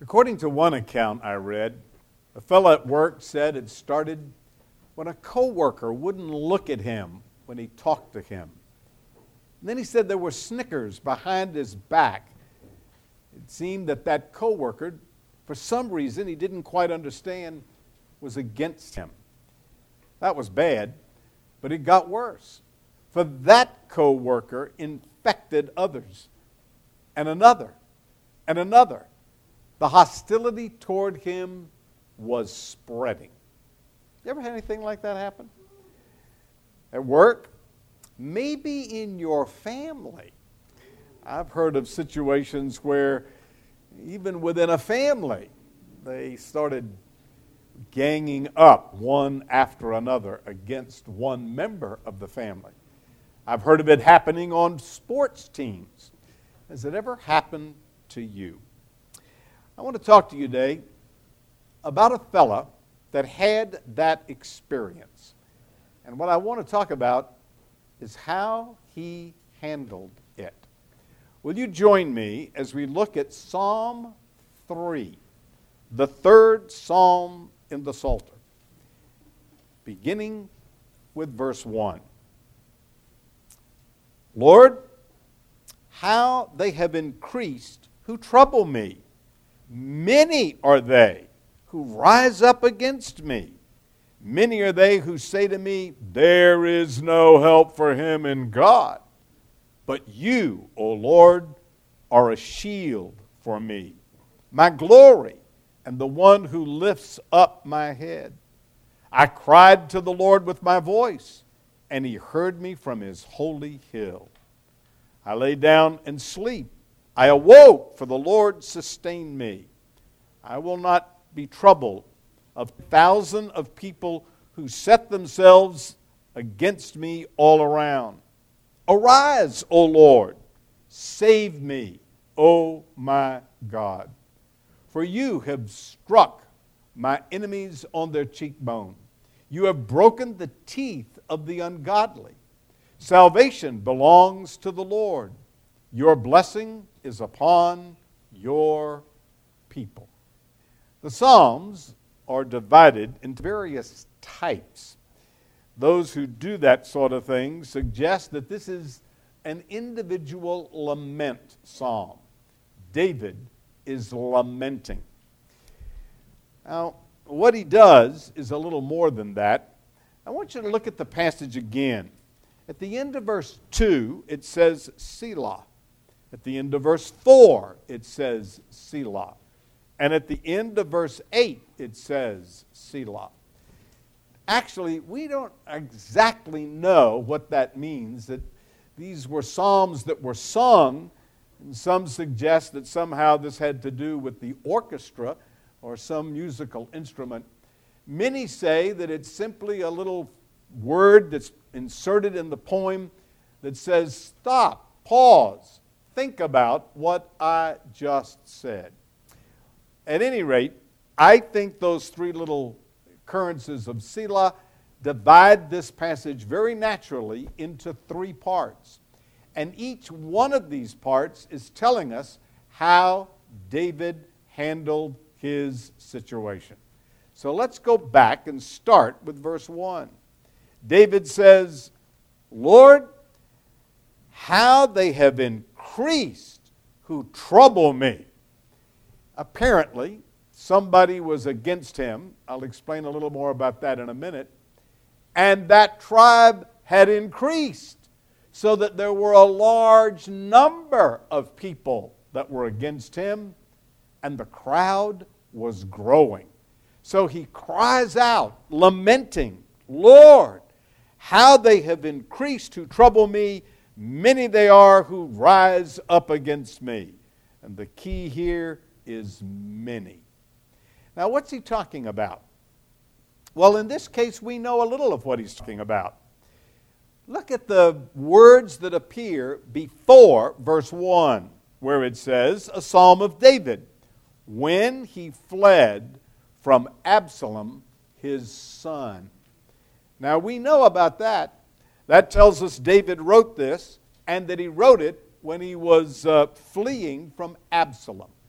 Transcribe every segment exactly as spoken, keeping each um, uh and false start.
According to one account I read, a fellow at work said it started when a coworker wouldn't look at him when he talked to him. And then he said there were snickers behind his back. It seemed that that coworker, for some reason he didn't quite understand, was against him. That was bad, but it got worse. For that coworker infected others, and another, and another. The hostility toward him was spreading. You ever had anything like that happen? At work? Maybe in your family. I've heard of situations where even within a family, they started ganging up one after another against one member of the family. I've heard of it happening on sports teams. Has it ever happened to you? I want to talk to you today about a fella that had that experience. And what I want to talk about is how he handled it. Will you join me as we look at Psalm three, the third psalm in the Psalter, beginning with verse one. Lord, how they have increased who trouble me. Many are they who rise up against me. Many are they who say to me, there is no help for him in God. But you, O Lord, are a shield for me, my glory, and the one who lifts up my head. I cried to the Lord with my voice, and he heard me from his holy hill. I lay down and sleep. I awoke, for the Lord sustained me. I will not be troubled of thousands of people who set themselves against me all around. Arise, O Lord, save me, O my God. For you have struck my enemies on their cheekbone. You have broken the teeth of the ungodly. Salvation belongs to the Lord. Your blessing is upon your people. The Psalms are divided into various types. Those who do that sort of thing suggest that this is an individual lament psalm. David is lamenting. Now, what he does is a little more than that. I want you to look at the passage again. At the end of verse two, it says Selah. At the end of verse four, it says Selah. And at the end of verse eight, it says Selah. Actually, we don't exactly know what that means, that these were psalms that were sung, and some suggest that somehow this had to do with the orchestra or some musical instrument. Many say that it's simply a little word that's inserted in the poem that says, stop, pause, think about what I just said. At any rate, I think those three little occurrences of Selah divide this passage very naturally into three parts. And each one of these parts is telling us how David handled his situation. So let's go back and start with verse one. David says, Lord, how they have increased who trouble me. Apparently, somebody was against him. I'll explain a little more about that in a minute. And that tribe had increased so that there were a large number of people that were against him, and the crowd was growing. So he cries out, lamenting, Lord, how they have increased who trouble me. Many they are who rise up against me. And the key here is many. Now, what's he talking about? Well, in this case, we know a little of what he's talking about. Look at the words that appear before verse one, where it says, a psalm of David, when he fled from Absalom, his son. Now, we know about that. That tells us David wrote this, and that he wrote it when he was uh, fleeing from Absalom.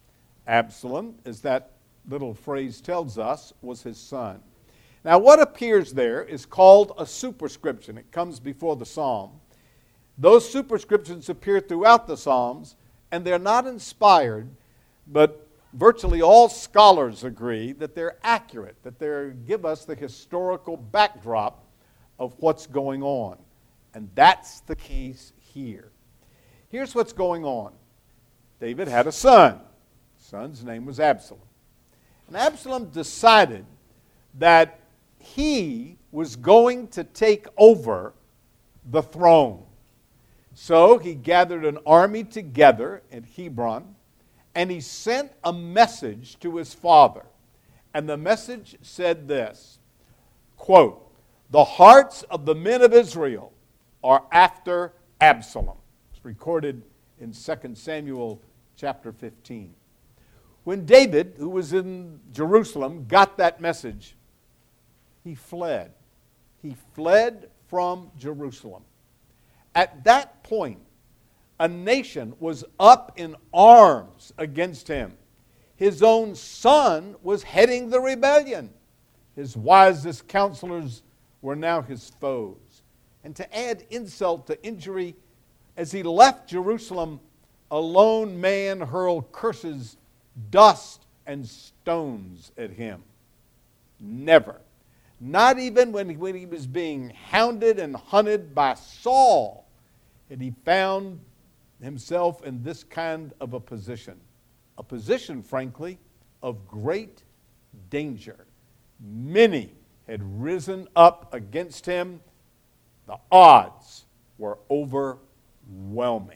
Absalom, as that little phrase tells us, was his son. Now, what appears there is called a superscription. It comes before the psalm. Those superscriptions appear throughout the Psalms, and they're not inspired, but virtually all scholars agree that they're accurate, that they give us the historical backdrop of what's going on. And that's the case here. Here's what's going on. David had a son. The son's name was Absalom. And Absalom decided that he was going to take over the throne. So he gathered an army together at Hebron, and he sent a message to his father. And the message said this, quote, "The hearts of the men of Israel are after Absalom." It's recorded in Second Samuel chapter fifteen. When David, who was in Jerusalem, got that message, he fled. He fled from Jerusalem. At that point, a nation was up in arms against him. His own son was heading the rebellion. His wisest counselors were now his foes. And to add insult to injury, as he left Jerusalem, a lone man hurled curses, dust, and stones at him. Never. Not even when he, when he was being hounded and hunted by Saul had he found himself in this kind of a position. A position, frankly, of great danger. Many had risen up against him. The odds were overwhelming.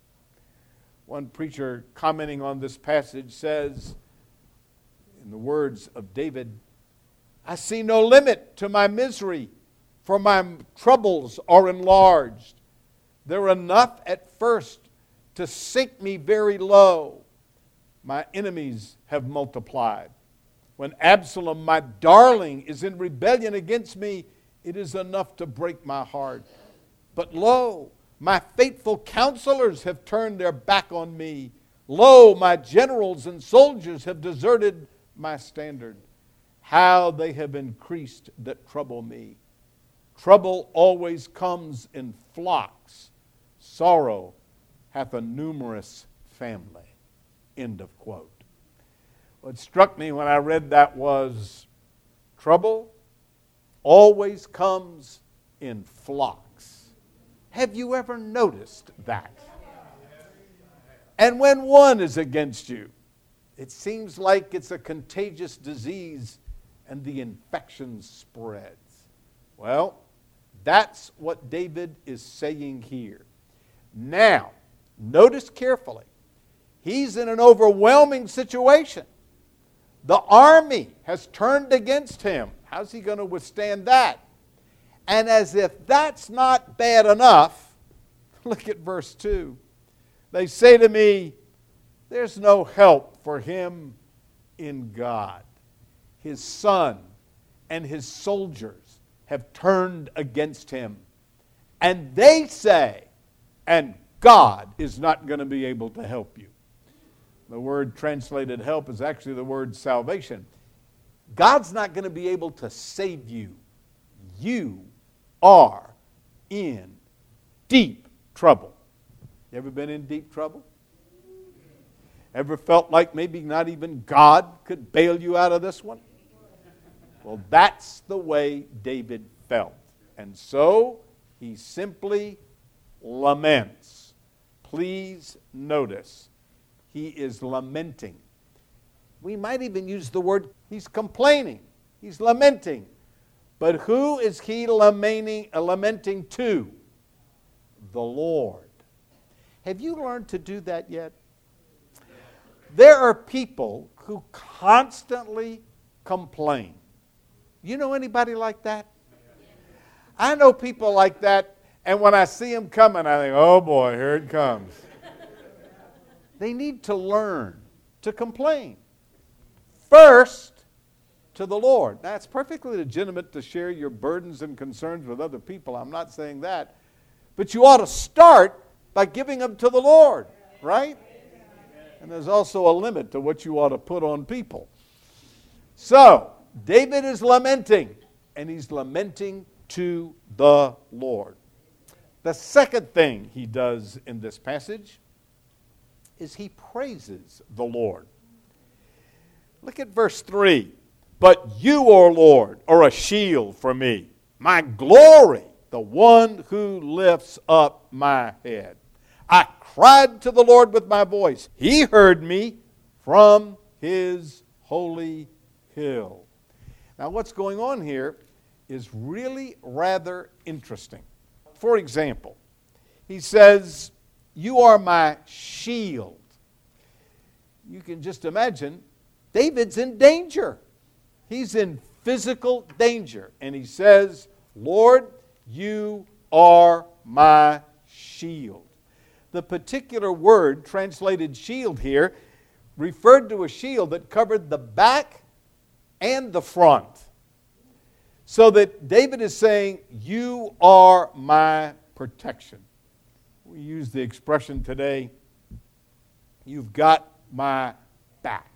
One preacher commenting on this passage says, in the words of David, "I see no limit to my misery, for my troubles are enlarged. They're enough at first to sink me very low. My enemies have multiplied. When Absalom, my darling, is in rebellion against me, it is enough to break my heart. But lo, my faithful counselors have turned their back on me. Lo, my generals and soldiers have deserted my standard. How they have increased that trouble me. Trouble always comes in flocks. Sorrow hath a numerous family." End of quote. What struck me when I read that was, trouble always comes in flocks. Have you ever noticed that? And when one is against you, it seems like it's a contagious disease and the infection spreads. Well, that's what David is saying here. Now, notice carefully. He's in an overwhelming situation. The army has turned against him. How's he going to withstand that? And as if that's not bad enough, look at verse two. They say to me, "There's no help for him in God." His son and his soldiers have turned against him. And they say, and God is not going to be able to help you. The word translated help is actually the word salvation. God's not going to be able to save you. You are in deep trouble. You ever been in deep trouble? Ever felt like maybe not even God could bail you out of this one? Well, that's the way David felt. And so he simply laments. Please notice, he is lamenting. We might even use the word, he's complaining. He's lamenting. But who is he lamenting, uh, lamenting to? The Lord. Have you learned to do that yet? There are people who constantly complain. You know anybody like that? I know people like that, and when I see them coming, I think, oh boy, here it comes. They need to learn to complain. First, to the Lord. Now, it's perfectly legitimate to share your burdens and concerns with other people. I'm not saying that. But you ought to start by giving them to the Lord, right? And there's also a limit to what you ought to put on people. So, David is lamenting, and he's lamenting to the Lord. The second thing he does in this passage is he praises the Lord. Look at verse three. But you, O Lord, are a shield for me, my glory, the one who lifts up my head. I cried to the Lord with my voice. He heard me from his holy hill. Now, what's going on here is really rather interesting. For example, he says, you are my shield. You can just imagine David's in danger. He's in physical danger. And he says, Lord, you are my shield. The particular word translated shield here referred to a shield that covered the back and the front. So that David is saying, you are my protection. We use the expression today, you've got my back.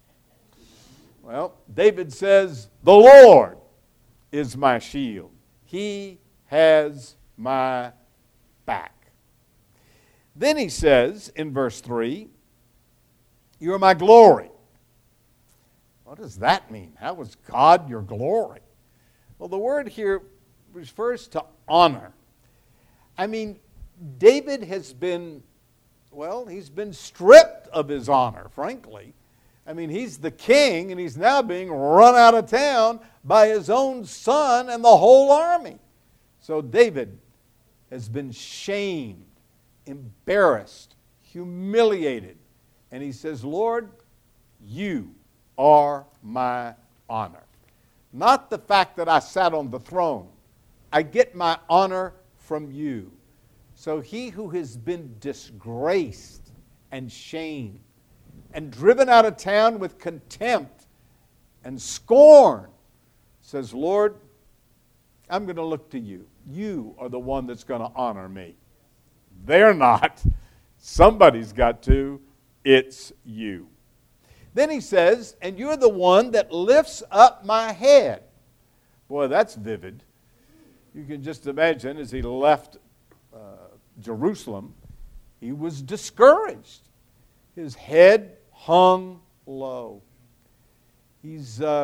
Well, David says, the Lord is my shield. He has my back. Then he says in verse three, you are my glory. What does that mean? How is God your glory? Well, the word here refers to honor. I mean, David has been, well, he's been stripped of his honor, frankly. I mean, he's the king, and he's now being run out of town by his own son and the whole army. So David has been shamed, embarrassed, humiliated. And he says, Lord, you are my honor. Not the fact that I sat on the throne. I get my honor from you. So he who has been disgraced and shamed and driven out of town with contempt and scorn says, Lord, I'm going to look to you. You are the one that's going to honor me. They're not. Somebody's got to. It's you. Then he says, and you're the one that lifts up my head. Boy, that's vivid. You can just imagine as he left uh, Jerusalem, he was discouraged. His head hung low. He's uh,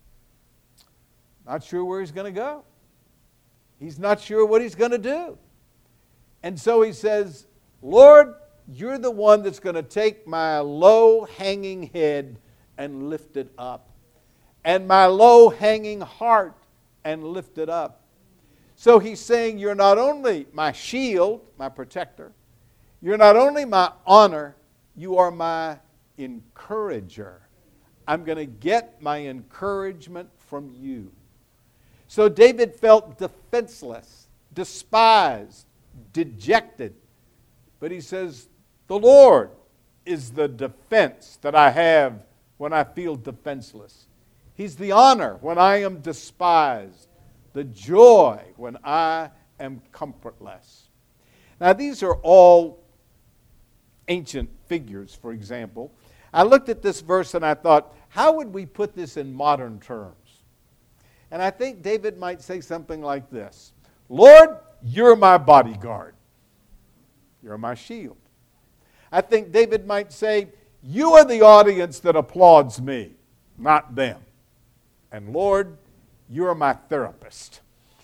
not sure where he's going to go. He's not sure what he's going to do. And so he says, Lord, you're the one that's going to take my low-hanging head and lift it up, and my low-hanging heart and lift it up. So he's saying, you're not only my shield, my protector, you're not only my honor, you are my encourager. I'm going to get my encouragement from you. So David felt defenseless, despised, dejected. But he says, the Lord is the defense that I have when I feel defenseless. He's the honor when I am despised, the joy when I am comfortless. Now, these are all ancient figures, for example. I looked at this verse and I thought, how would we put this in modern terms? And I think David might say something like this. Lord, you're my bodyguard. You're my shield. I think David might say, you are the audience that applauds me, not them. And Lord, you are my therapist.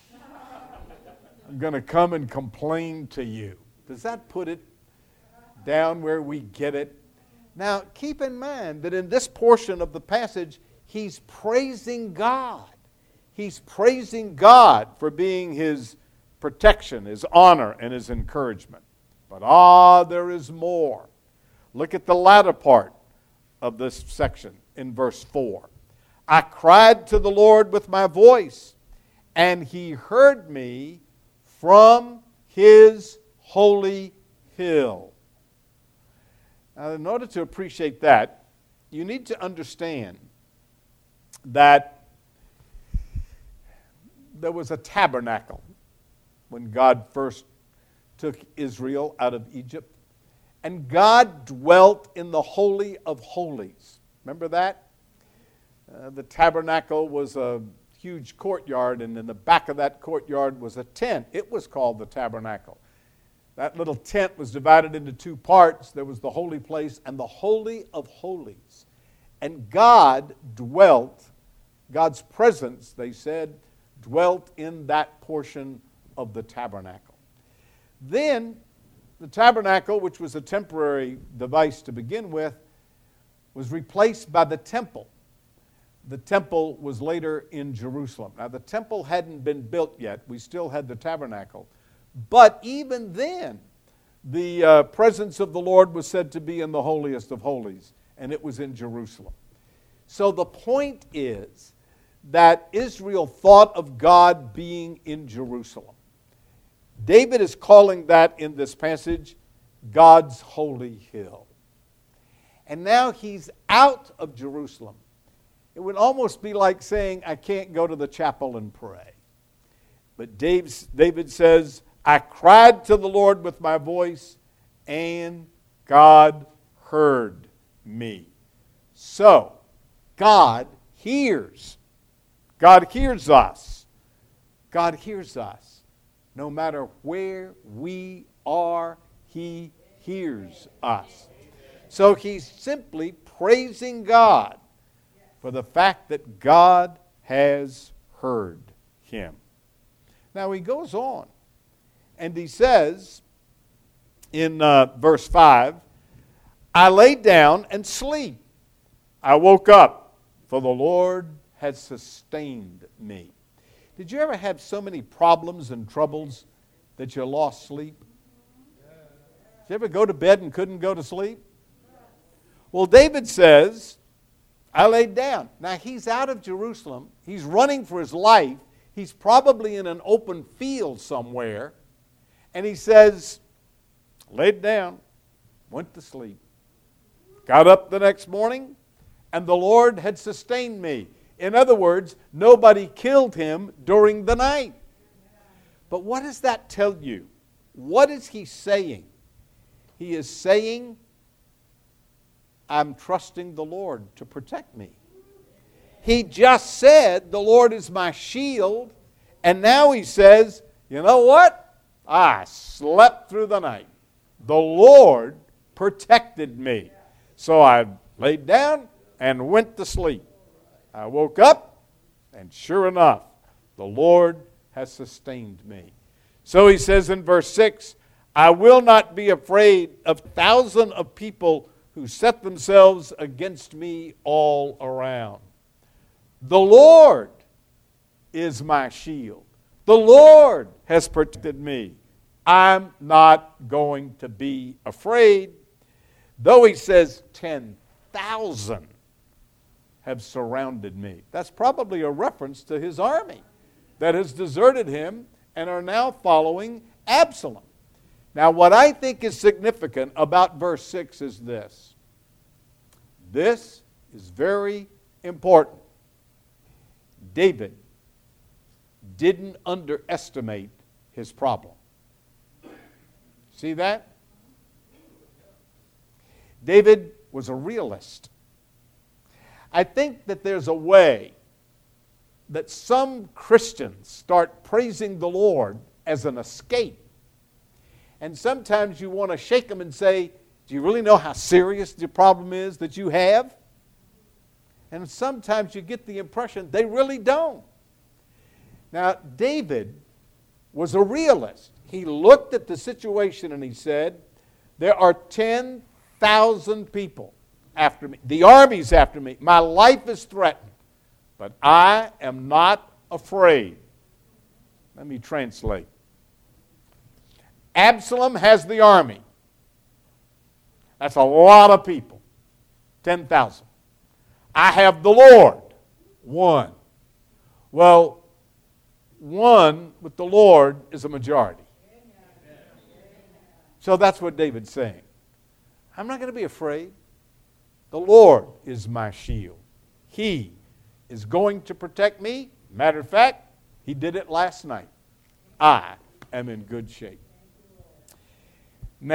I'm going to come and complain to you. Does that put it down where we get it? Now, keep in mind that in this portion of the passage, he's praising God. He's praising God for being his protection, his honor, and his encouragement. But ah, there is more. Look at the latter part of this section in verse four. I cried to the Lord with my voice, and he heard me from his holy hill. Now, in order to appreciate that, you need to understand that there was a tabernacle when God first took Israel out of Egypt. And God dwelt in the Holy of Holies. Remember that? Uh, the tabernacle was a huge courtyard, and in the back of that courtyard was a tent. It was called the tabernacle. That little tent was divided into two parts. There was the holy place and the Holy of Holies. And God dwelt, God's presence, they said, dwelt in that portion of the tabernacle. Then, the tabernacle, which was a temporary device to begin with, was replaced by the temple. The temple was later in Jerusalem. Now, the temple hadn't been built yet. We still had the tabernacle. But even then, the uh, presence of the Lord was said to be in the holiest of holies, and it was in Jerusalem. So the point is that Israel thought of God being in Jerusalem. David is calling that in this passage God's holy hill. And now he's out of Jerusalem. It would almost be like saying, I can't go to the chapel and pray. But David says, I cried to the Lord with my voice, and God heard me. So, God hears. God hears us. God hears us. No matter where we are, He hears us. So he's simply praising God for the fact that God has heard him. Now he goes on, and he says in uh, verse five, I lay down and sleep. I woke up, for the Lord had sustained me. Did you ever have so many problems and troubles that you lost sleep? Did you ever go to bed and couldn't go to sleep? Well, David says, I laid down. Now, he's out of Jerusalem. He's running for his life. He's probably in an open field somewhere. And he says, laid down, went to sleep. Got up the next morning, and the Lord had sustained me. In other words, nobody killed him during the night. But what does that tell you? What is he saying? He is saying, I'm trusting the Lord to protect me. He just said, the Lord is my shield. And now he says, you know what? I slept through the night. The Lord protected me. So I laid down and went to sleep. I woke up, and sure enough, the Lord has sustained me. So he says in verse six, I will not be afraid of thousands of people who set themselves against me all around. The Lord is my shield. The Lord has protected me. I'm not going to be afraid. Though he says ten thousand have surrounded me. That's probably a reference to his army that has deserted him and are now following Absalom. Now, what I think is significant about verse six is this. This is very important. David didn't underestimate his problem. See that? David was a realist. I think that there's a way that some Christians start praising the Lord as an escape. And sometimes you want to shake them and say, do you really know how serious the problem is that you have? And sometimes you get the impression they really don't. Now, David was a realist. He looked at the situation and he said, there are ten thousand people after me. The army's after me. My life is threatened. But I am not afraid. Let me translate. Absalom has the army. That's a lot of people. ten thousand. I have the Lord. One. Well, one with the Lord is a majority. So that's what David's saying. I'm not going to be afraid. The Lord is my shield. He is going to protect me. Matter of fact, he did it last night. I am in good shape. Now,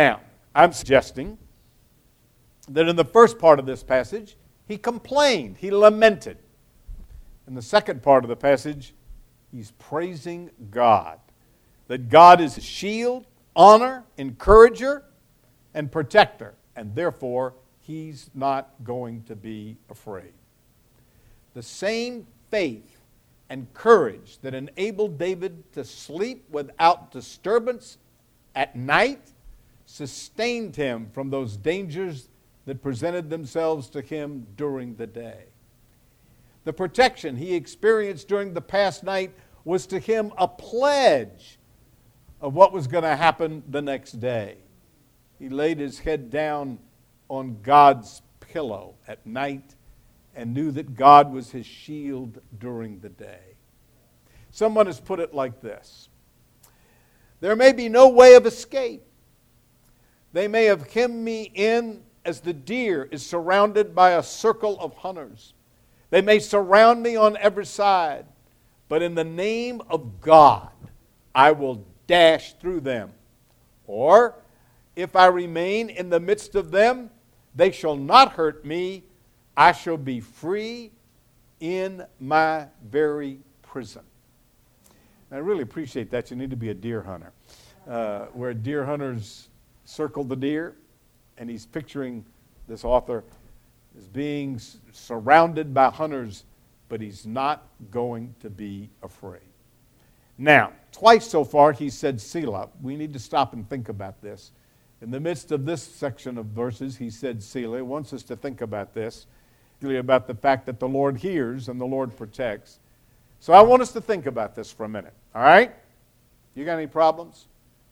I'm suggesting that in the first part of this passage, he complained, he lamented. In the second part of the passage, he's praising God. That God is a shield, honor, encourager, and protector. And therefore, he's not going to be afraid. The same faith and courage that enabled David to sleep without disturbance at night sustained him from those dangers that presented themselves to him during the day. The protection he experienced during the past night was to him a pledge of what was going to happen the next day. He laid his head down on God's pillow at night and knew that God was his shield during the day. Someone has put it like this: there may be no way of escape. They may have hemmed me in as the deer is surrounded by a circle of hunters. They may surround me on every side, but in the name of God, I will dash through them. Or, if I remain in the midst of them, they shall not hurt me. I shall be free in my very prison. And I really appreciate that. You need to be a deer hunter. Uh, where deer hunters circle the deer, and he's picturing this author as being s- surrounded by hunters, but he's not going to be afraid. Now, twice so far he said Selah. We need to stop and think about this. In the midst of this section of verses, he said Selah. He wants us to think about this, really about the fact that the Lord hears and the Lord protects. So I want us to think about this for a minute, all right? You got any problems?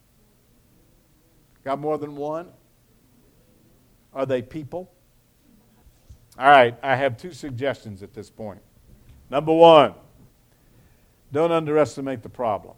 Got more than one? Are they people? All right, I have two suggestions at this point. Number one, don't underestimate the problem.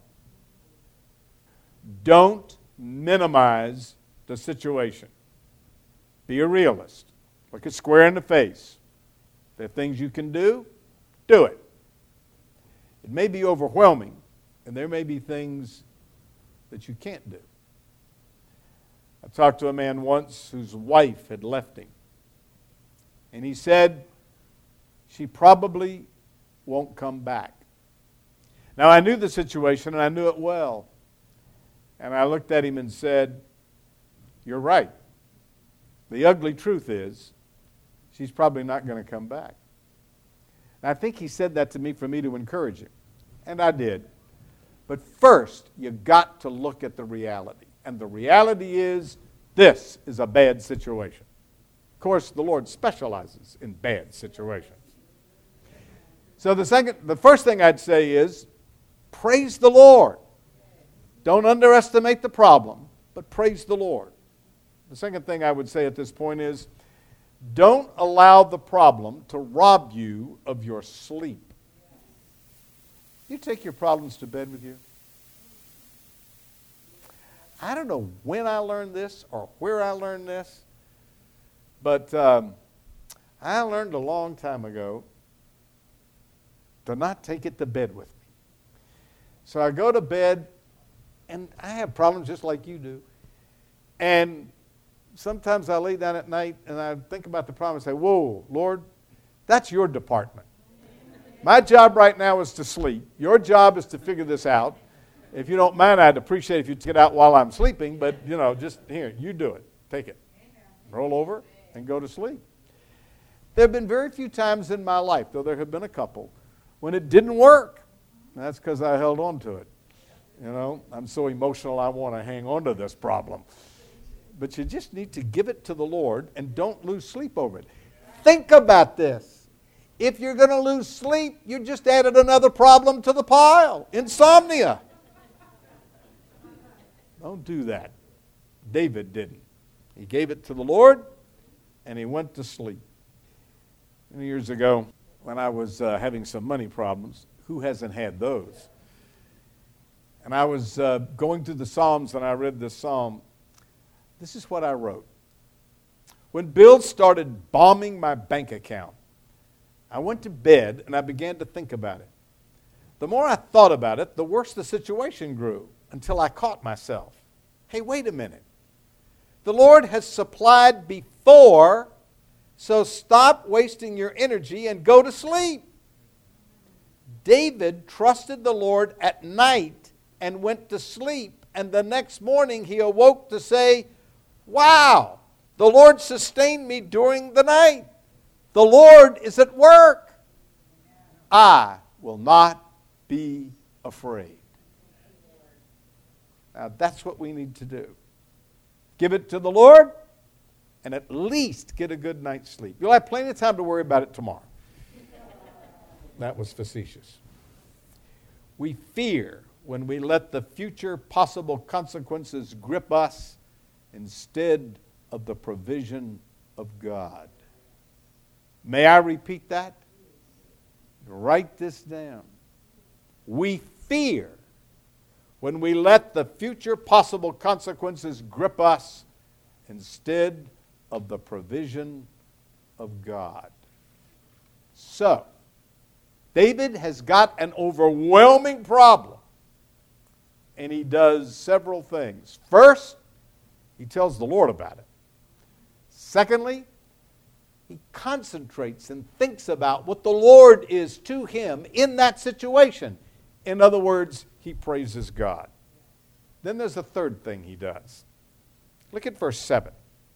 Don't minimize the situation. Be a realist. Look it square in the face. If there are things you can do, do it. It may be overwhelming, and there may be things that you can't do. I talked to a man once whose wife had left him. And he said, she probably won't come back. Now, I knew the situation, and I knew it well. And I looked at him and said, you're right. The ugly truth is, she's probably not going to come back. And I think he said that to me for me to encourage him. And I did. But first, you've got to look at the reality. And the reality is, this is a bad situation. Of course, the Lord specializes in bad situations. So the second, the first thing I'd say is, praise the Lord. Don't underestimate the problem, but praise the Lord. The second thing I would say at this point is, don't allow the problem to rob you of your sleep. You take your problems to bed with you? I don't know when I learned this or where I learned this, but um, I learned a long time ago to not take it to bed with me. So I go to bed, and I have problems just like you do. And sometimes I lay down at night, and I think about the problem and say, whoa, Lord, that's your department. My job right now is to sleep. Your job is to figure this out. If you don't mind, I'd appreciate if you took it out while I'm sleeping, but, you know, just here, you do it. Take it. Roll over and go to sleep. There have been very few times in my life, though there have been a couple, when it didn't work. And that's because I held on to it. You know, I'm so emotional I want to hang on to this problem. But you just need to give it to the Lord and don't lose sleep over it. Think about this. If you're going to lose sleep, you just added another problem to the pile. Insomnia. Don't do that. David didn't. He gave it to the Lord, and he went to sleep. Many years ago, when I was uh, having some money problems, who hasn't had those? And I was uh, going through the Psalms, and I read this psalm. This is what I wrote. When bills started bombing my bank account, I went to bed, and I began to think about it. The more I thought about it, the worse the situation grew, until I caught myself. Hey, wait a minute. The Lord has supplied before, so stop wasting your energy and go to sleep. David trusted the Lord at night and went to sleep, and the next morning he awoke to say, wow, the Lord sustained me during the night. The Lord is at work. I will not be afraid. Now that's what we need to do. Give it to the Lord and at least get a good night's sleep. You'll have plenty of time to worry about it tomorrow. That was facetious. We fear when we let the future possible consequences grip us instead of the provision of God. May I repeat that? Write this down. We fear when we let the future possible consequences grip us instead of the provision of God. So, David has got an overwhelming problem, and he does several things. First, he tells the Lord about it. Secondly, he concentrates and thinks about what the Lord is to him in that situation. In other words, he praises God. Then there's a third thing he does. Look at verse seven.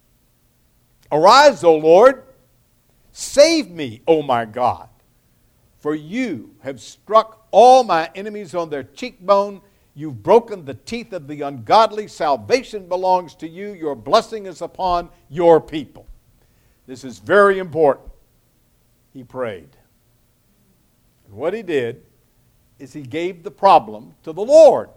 Arise, O Lord, save me, O my God, for you have struck all my enemies on their cheekbone. You've broken the teeth of the ungodly. Salvation belongs to you. Your blessing is upon your people. This is very important. He prayed. And what he did is he gave the problem to the Lord.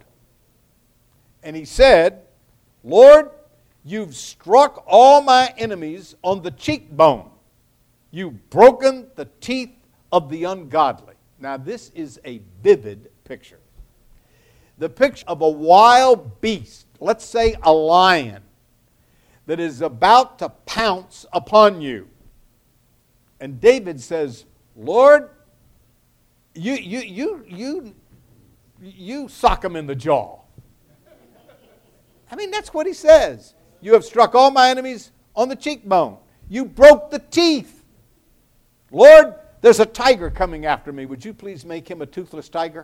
And he said, Lord, you've struck all my enemies on the cheekbone. You've broken the teeth of the ungodly. Now this is a vivid picture. The picture of a wild beast, let's say a lion, that is about to pounce upon you. And David says, Lord, you you you you you sock him in the jaw. I mean, that's what he says. You have struck all my enemies on the cheekbone. You broke the teeth. Lord, there's a tiger coming after me. Would you please make him a toothless tiger?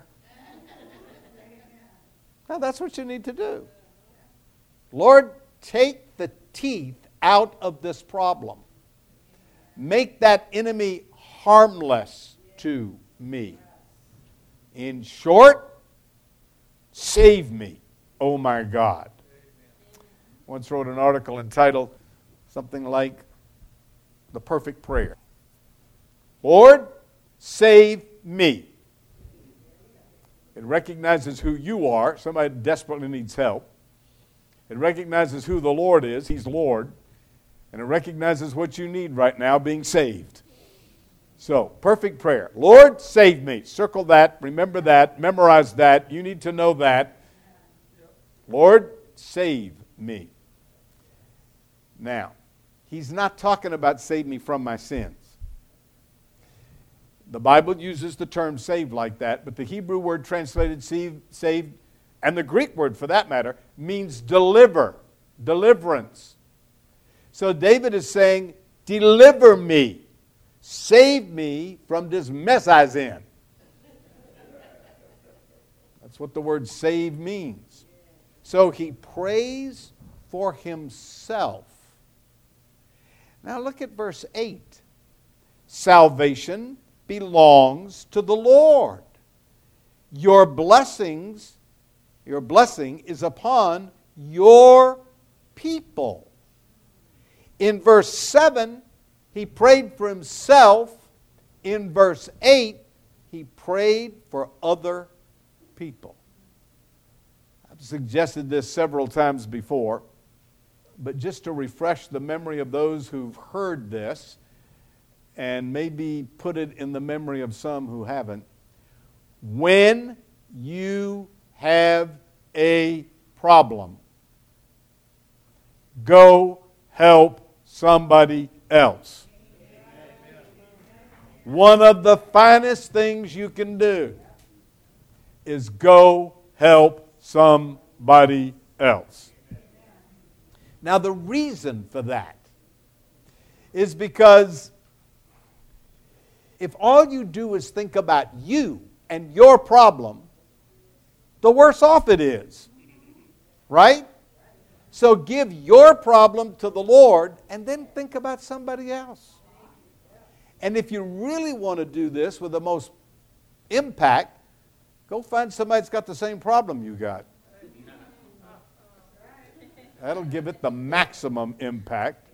Now that's what you need to do. Lord, take the teeth out of this problem. Make that enemy harmless to me. In short, save me, oh my God. Once wrote an article entitled something like The Perfect Prayer. Lord, save me. It recognizes who you are. Somebody desperately needs help. It recognizes who the Lord is. He's Lord. And it recognizes what you need right now, being saved. So, perfect prayer. Lord, save me. Circle that. Remember that. Memorize that. You need to know that. Lord, save me. Now, he's not talking about save me from my sins. The Bible uses the term saved like that, but the Hebrew word translated saved, and the Greek word for that matter, means deliver, deliverance. So David is saying, deliver me, save me from this mess I was in. That's what the word save means. So he prays for himself. Now look at verse eight. Salvation belongs to the Lord. Your blessings, your blessing is upon your people. In verse seven, he prayed for himself. In verse eight, he prayed for other people. I've suggested this several times before, but just to refresh the memory of those who've heard this, and maybe put it in the memory of some who haven't. When you have a problem, go help somebody else. One of the finest things you can do is go help somebody else. Now, the reason for that is because if all you do is think about you and your problem, the worse off it is. Right? So give your problem to the Lord and then think about somebody else. And if you really want to do this with the most impact, go find somebody that's got the same problem you got. That'll give it the maximum impact.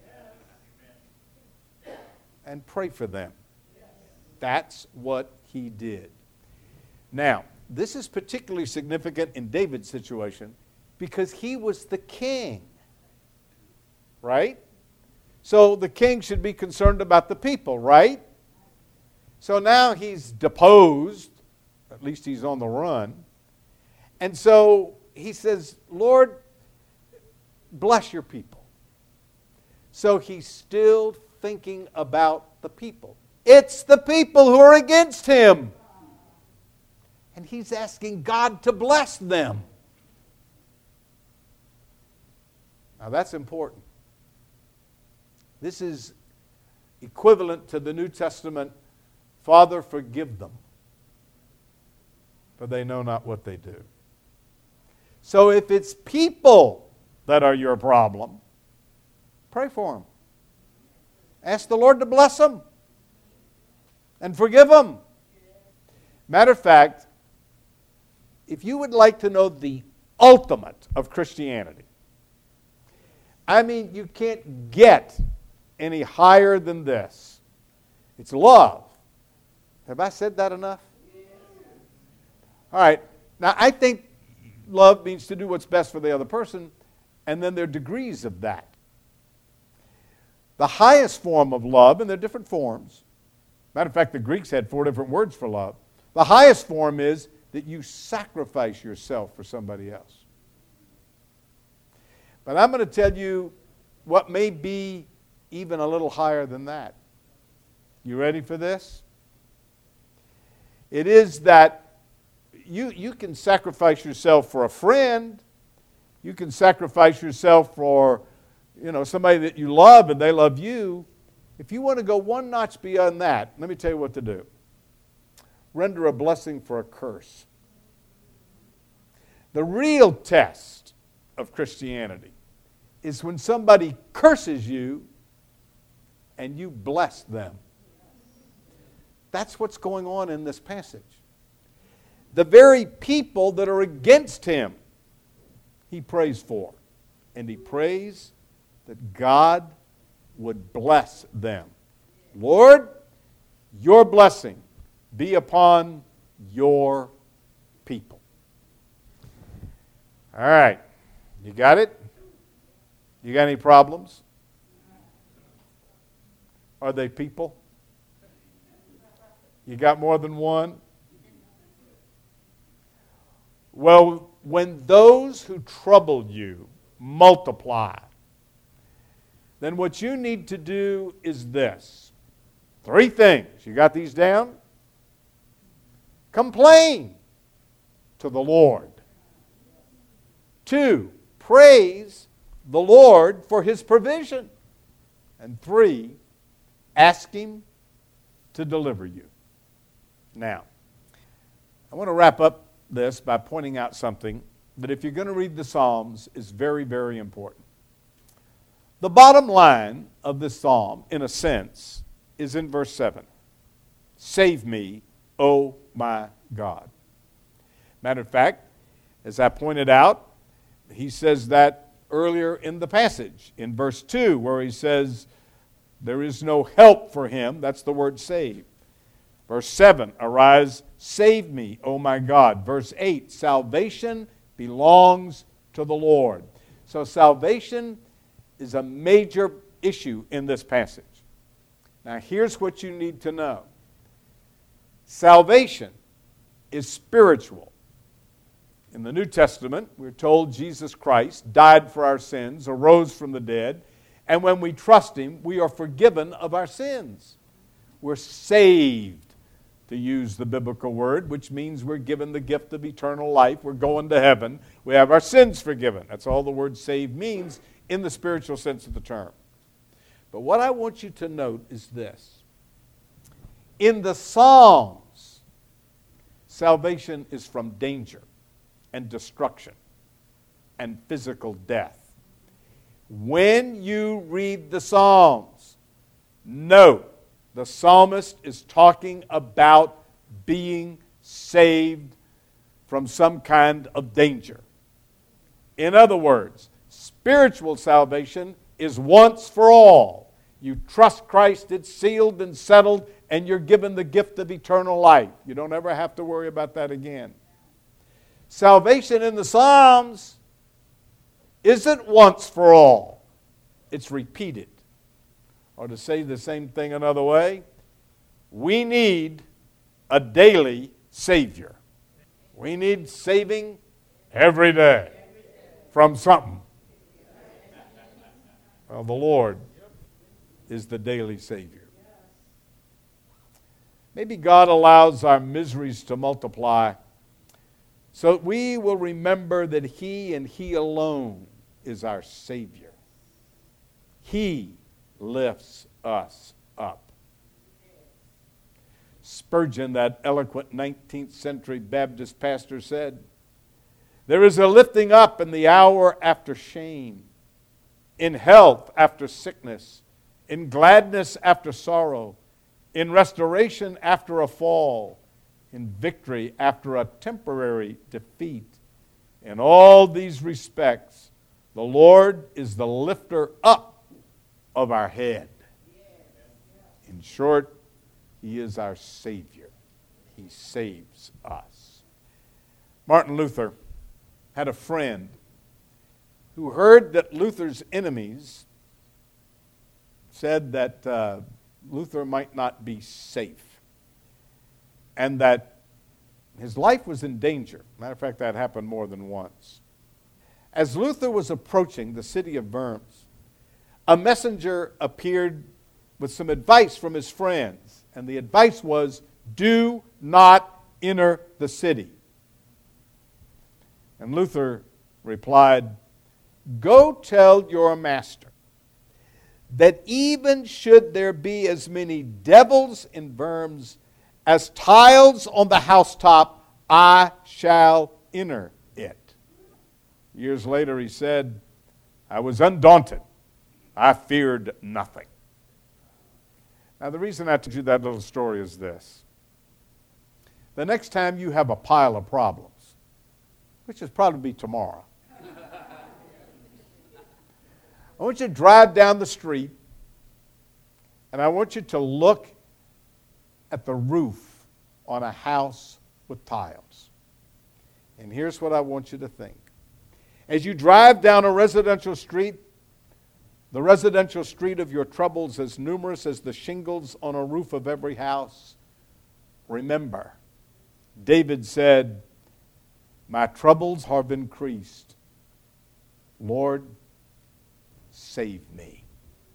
And pray for them. That's what he did. Now, this is particularly significant in David's situation because he was the king. Right? So the king should be concerned about the people, right? So now he's deposed, at least he's on the run. And so he says, Lord, bless your people. So he's still thinking about the people. It's the people who are against him. And he's asking God to bless them. Now that's important. This is equivalent to the New Testament, Father, forgive them, for they know not what they do. So if it's people that are your problem, pray for them. Ask the Lord to bless them and forgive them. Matter of fact, if you would like to know the ultimate of Christianity, I mean, you can't get any higher than this. It's love. Have I said that enough? All right. Now, I think love means to do what's best for the other person, and then there are degrees of that. The highest form of love, and there are different forms. Matter of fact, the Greeks had four different words for love. The highest form is that you sacrifice yourself for somebody else. But I'm going to tell you what may be even a little higher than that. You ready for this? It is that you, you can sacrifice yourself for a friend. You can sacrifice yourself for, you know, somebody that you love and they love you. If you want to go one notch beyond that, let me tell you what to do. Render a blessing for a curse. The real test of Christianity is when somebody curses you and you bless them. That's what's going on in this passage. The very people that are against him, he prays for. And he prays that God would bless them. Lord, your blessing be upon your people. All right. You got it? You got any problems? Are they people? You got more than one? Well, when those who trouble you multiply, then what you need to do is this. Three things. You got these down? Complain to the Lord. Two, praise the Lord for his provision. And three, ask him to deliver you. Now, I want to wrap up this by pointing out something that if you're going to read the Psalms is very, very important. The bottom line of this psalm, in a sense, is in verse seven. Save me, O my God. Matter of fact, as I pointed out, he says that earlier in the passage, in verse two, where he says, there is no help for him. That's the word save. Verse seven, arise, save me, O my God. Verse eight, salvation belongs to the Lord. So salvation is a major issue in this passage. Now here's what you need to know. Salvation is spiritual. In the New Testament, we're told Jesus Christ died for our sins, arose from the dead, and when we trust him, we are forgiven of our sins. We're saved, to use the biblical word, which means we're given the gift of eternal life. We're going to heaven. We have our sins forgiven. That's all the word save means in the spiritual sense of the term. But what I want you to note is this. In the Psalms, salvation is from danger and destruction and physical death. When you read the Psalms, note the psalmist is talking about being saved from some kind of danger. In other words, spiritual salvation is once for all. You trust Christ, it's sealed and settled, and you're given the gift of eternal life. You don't ever have to worry about that again. Salvation in the Psalms isn't once for all. It's repeated. Or to say the same thing another way, we need a daily Savior. We need saving every day from something. Well, the Lord is the daily Savior. Maybe God allows our miseries to multiply so that we will remember that He and He alone is our Savior. He lifts us up. Spurgeon, that eloquent nineteenth century Baptist pastor, said, "There is a lifting up in the hour after shame, in health after sickness, in gladness after sorrow, in restoration after a fall, in victory after a temporary defeat. In all these respects, the Lord is the lifter up of our head." In short, He is our Savior. He saves us. Martin Luther had a friend who heard that Luther's enemies said that uh, Luther might not be safe and that his life was in danger. Matter of fact, that happened more than once. As Luther was approaching the city of Worms, a messenger appeared with some advice from his friends, and the advice was, do not enter the city. And Luther replied, "Go tell your master that even should there be as many devils in Worms as tiles on the housetop, I shall enter it." Years later he said, "I was undaunted. I feared nothing." Now the reason I told you that little story is this. The next time you have a pile of problems, which is probably tomorrow, I want you to drive down the street and I want you to look at the roof on a house with tiles. And here's what I want you to think. As you drive down a residential street, the residential street of your troubles as numerous as the shingles on a roof of every house, remember, David said, "My troubles have increased. Lord, save me."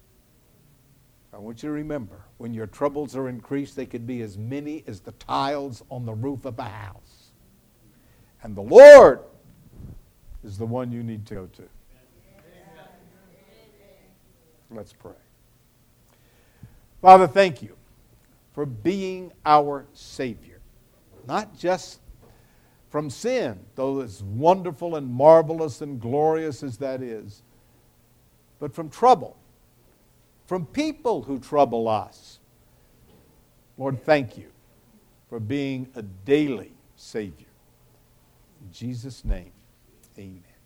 I want you to remember, when your troubles are increased, they could be as many as the tiles on the roof of a house. And the Lord is the one you need to go to. Let's pray. Father, thank you for being our Savior. Not just from sin, though as wonderful and marvelous and glorious as that is, but from trouble, from people who trouble us. Lord, thank you for being a daily Savior. In Jesus' name, amen.